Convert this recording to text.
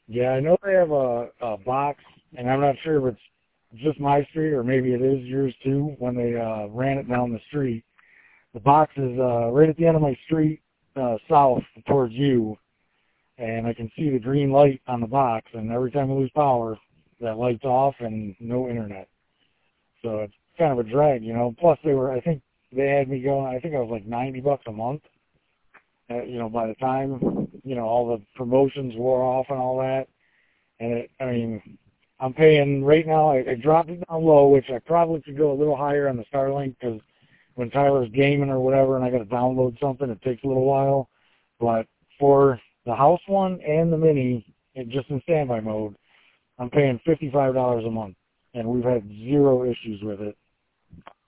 Yeah, I know they have a box, and I'm not sure if it's just my street or maybe it is yours too. When they ran it down the street, the box is right at the end of my street, south towards you, and I can see the green light on the box. And every time I lose power, that light's off and no internet. So it's kind of a drag, you know. Plus, I think they had me going. I think I was like $90 a month. By the time all the promotions wore off and all that. And I'm paying right now. I dropped it down low, which I probably could go a little higher on the Starlink because when Tyler's gaming or whatever, and I got to download something, it takes a little while. But for the house one and the mini, just in standby mode, I'm paying $55 a month, and we've had zero issues with it.